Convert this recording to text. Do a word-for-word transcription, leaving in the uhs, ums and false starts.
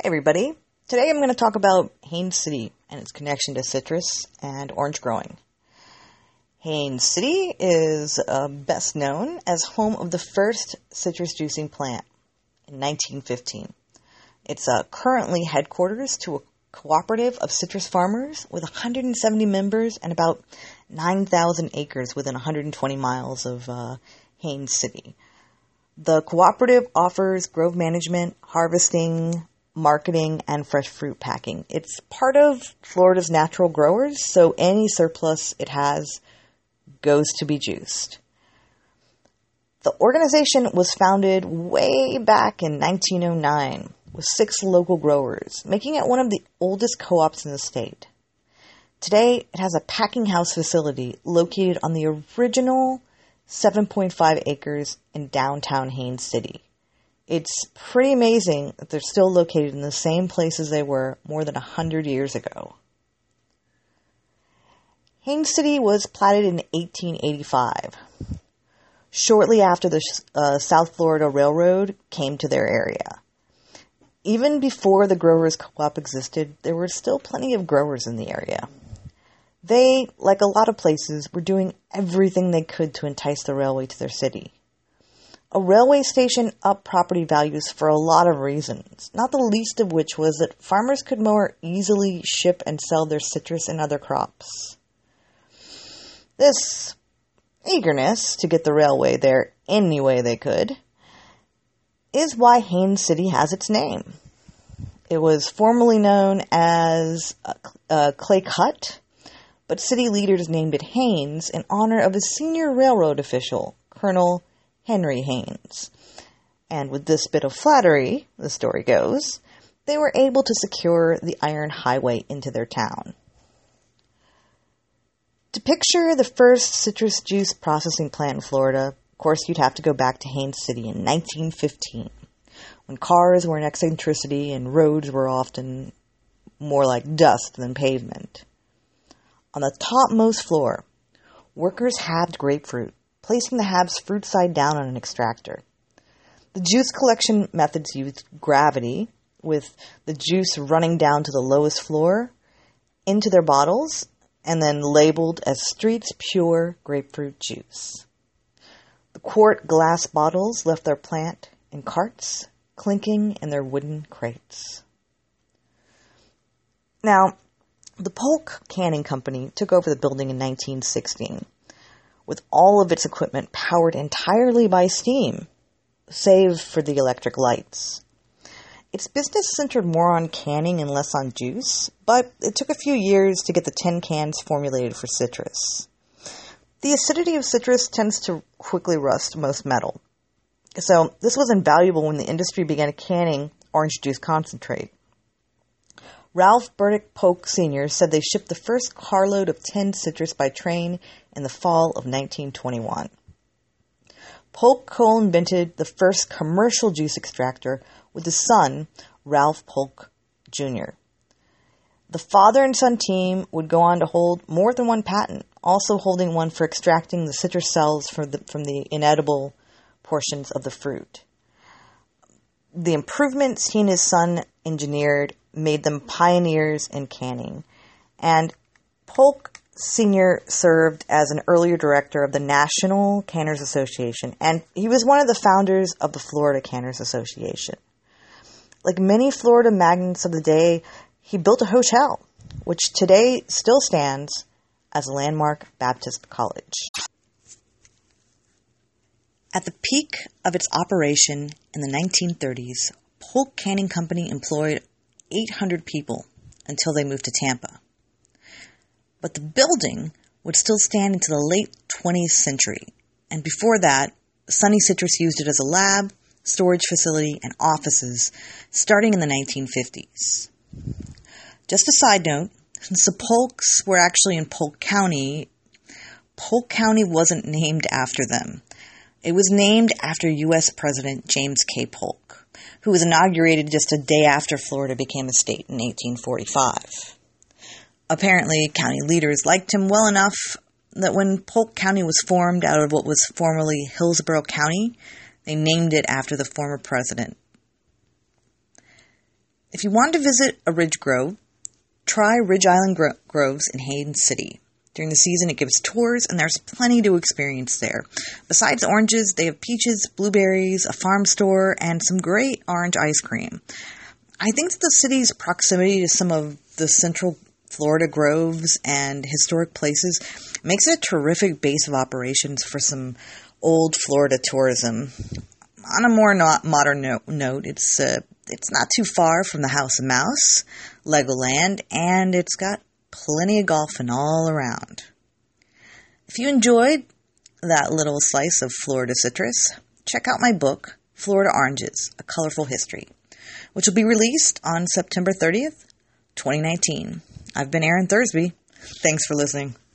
everybody. Today I'm going to talk about Haines City and its connection to citrus and orange growing. Haines City is uh, best known as home of the first citrus juicing plant in nineteen fifteen. It's uh, currently headquarters to a cooperative of citrus farmers with one hundred seventy members and about nine thousand acres within one hundred twenty miles of uh, Haines City. The cooperative offers grove management, harvesting, marketing, and fresh fruit packing. It's part of Florida's natural growers, so any surplus it has goes to be juiced. The organization was founded way back in nineteen oh nine with six local growers, making it one of the oldest co-ops in the state. Today, it has a packing house facility located on the original seven point five acres in downtown Haines City. It's pretty amazing that they're still located in the same places they were more than one hundred years ago. Haines City was platted in eighteen eighty-five, shortly after the uh, South Florida Railroad came to their area. Even before the Growers Co-op existed, there were still plenty of growers in the area. They, like a lot of places, were doing everything they could to entice the railway to their city. A railway station upped property values for a lot of reasons, not the least of which was that farmers could more easily ship and sell their citrus and other crops. This eagerness to get the railway there any way they could is why Haines City has its name. It was formerly known as uh, uh, Clay Cut, but city leaders named it Haines in honor of a senior railroad official, Colonel Henry Haines. And with this bit of flattery, the story goes, they were able to secure the iron highway into their town. To picture the first citrus juice processing plant in Florida, of course you'd have to go back to Haines City in nineteen fifteen, when cars were an eccentricity and roads were often more like dust than pavement. On the topmost floor, workers halved grapefruit, placing the halves fruit side down on an extractor. The juice collection methods used gravity, with the juice running down to the lowest floor, into their bottles, and then labeled as Street's Pure Grapefruit Juice. The quart glass bottles left their plant in carts, clinking in their wooden crates. Now, the Polk Canning Company took over the building in nineteen sixteen, with all of its equipment powered entirely by steam, save for the electric lights. Its business centered more on canning and less on juice, but it took a few years to get the tin cans formulated for citrus. The acidity of citrus tends to quickly rust most metal, so this was invaluable when the industry began canning orange juice concentrate. Ralph Burdick Polk Senior said they shipped the first carload of tinned citrus by train in the fall of nineteen twenty-one. Polk co-invented the first commercial juice extractor with his son, Ralph Polk Junior The father and son team would go on to hold more than one patent, also holding one for extracting the citrus cells from the, from the inedible portions of the fruit. The improvements he and his son engineered made them pioneers in canning, and Polk Senior served as an earlier director of the National Canners Association, and he was one of the founders of the Florida Canners Association. Like many Florida magnates of the day, he built a hotel, which today still stands as a landmark Baptist college. At the peak of its operation in the nineteen thirties, Polk Canning Company employed eight hundred people until they moved to Tampa. But the building would still stand into the late twentieth century, and before that, Sunny Citrus used it as a lab, storage facility, and offices starting in the nineteen fifties. Just a side note, since the Polks were actually in Polk County, Polk County wasn't named after them. It was named after U S President James K. Polk, who was inaugurated just a day after Florida became a state in eighteen forty-five. Apparently, county leaders liked him well enough that when Polk County was formed out of what was formerly Hillsborough County, they named it after the former president. If you want to visit a ridge grove, try Ridge Island Gro- Groves in Haines City. During the season, it gives tours, and there's plenty to experience there. Besides oranges, they have peaches, blueberries, a farm store, and some great orange ice cream. I think that the city's proximity to some of the central Florida groves and historic places makes it a terrific base of operations for some old Florida tourism. On a more not modern no- note, it's uh, it's not too far from the House of Mouse, Legoland, and it's got plenty of golfing all around. If you enjoyed that little slice of Florida citrus, check out my book, Florida Oranges, A Colorful History, which will be released on September thirtieth, twenty nineteen. I've been Erin Thursby. Thanks for listening.